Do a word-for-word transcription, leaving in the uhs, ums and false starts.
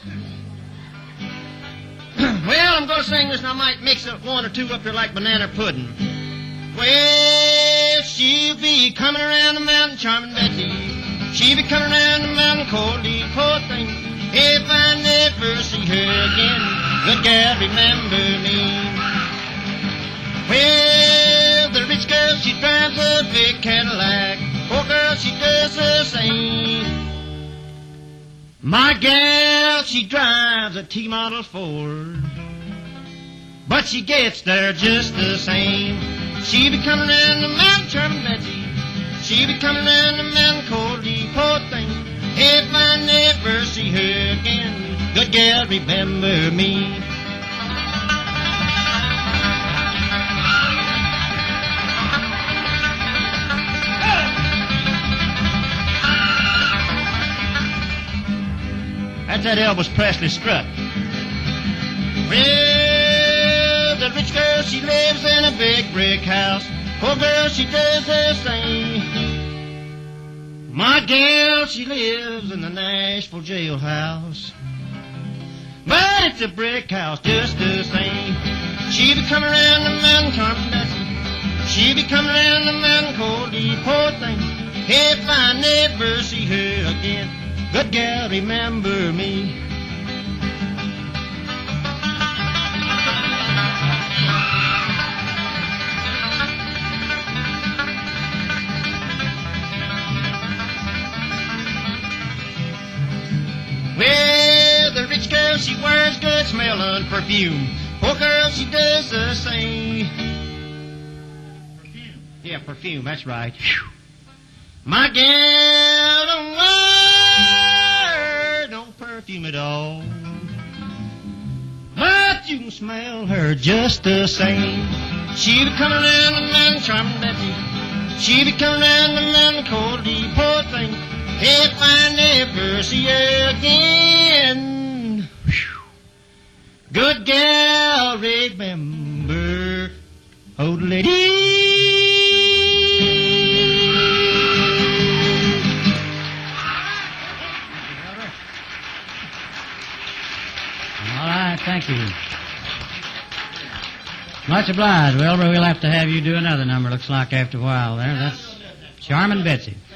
Well, I'm going to sing this, and I might mix up one or two up here like banana pudding. Well, she'll be coming around the mountain, charming Betsy. She'll be coming around the mountain, coldly, poor thing. If I never see her again, good gal, remember me. Well, the rich girl, she drives a big Cadillac. Poor girl, she does the same. My gal, she drives a T-Model Ford, but she gets there just the same. She be coming down the mountain, charming Betsy. She be coming down the mountain, coldly, poor thing. If I never see her again, good gal, remember me. That's that Elvis Presley strut. Well, the rich girl, she lives in a big brick house. Poor girl, she does the same. My gal, she lives in the Nashville jailhouse, but it's a brick house just the same. She be coming around the mountain, charming Betsy. She be coming around the mountain, coldly, poor thing. If I never see her again, good gal, remember me. Well, the rich girl, she wears good smelling perfume. Poor girl, she does the same. Perfume. Yeah, perfume, that's right. Whew. My gal don't wear no perfume at all, but you can smell her just the same. She be coming down the mountain, charming Betsy. She be coming down the mountain, coldly, poor thing. If I never see her again, whew, good gal, remember, old lady. All right, thank you. Much obliged, Wilbur. We'll have to have you do another number, looks like, after a while there. That's Charming Betsy.